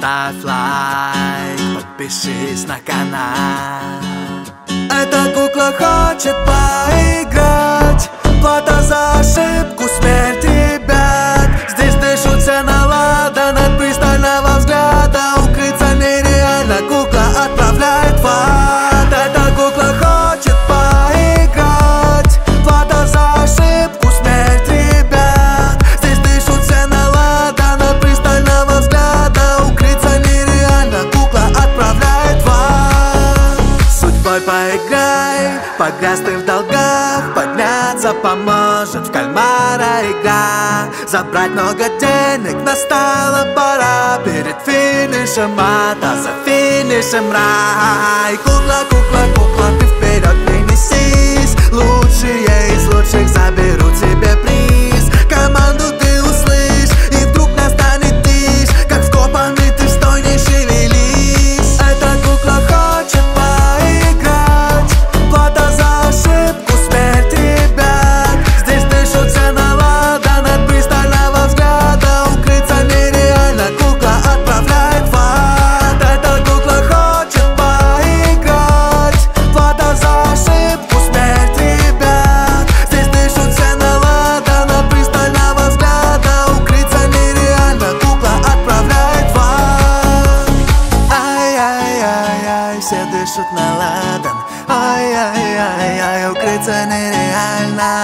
Поставь лайк, подпишись на канал. Эта кукла хочет поиграть, плата за ошибку, смерть, ребят. Здесь дышут все на ладан от пристального взгляда. Укрыться нереально, кукла отправляет в ад. Эта кукла хочет поиграть, плата за ошибку, смерть, ребят. Здесь дышут все на ладан от пристального взгляда. Укрыться нереально, кукла отправляет в ад. Судьбой поиграй, погас ты в долгах, подняться поможет в кальмара игра. Забрать много денег настала пора. Перед финишем ад, а за финишем рай. Кукла, кукла, кукла, ты вперед не несись. Лучшие из лучших заберут себе приз. Команду ты услышь, и вдруг настанет тишь. Как вкопанный ты стой, не шевелись. Эта кукла хочет поиграть, плата за ошибку, смерть, ребят. Здесь дышут все на ладан от пристального взгляда. Укрыться нереально, кукла отправляет в ад. Эта кукла хочет поиграть, плата за ошибку, смерть, ребят. Здесь дышут все на ладан от пристального взгляда. Укрыться нереально, кукла отправляет в ад. Ай-яй-яй-яй, все дышат на ладан. Ай-яй-яй-яй, укрыться нереально.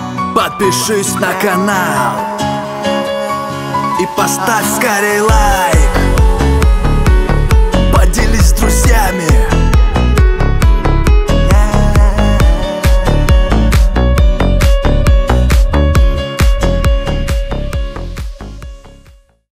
Подпишись на канал и поставь скорей лайк.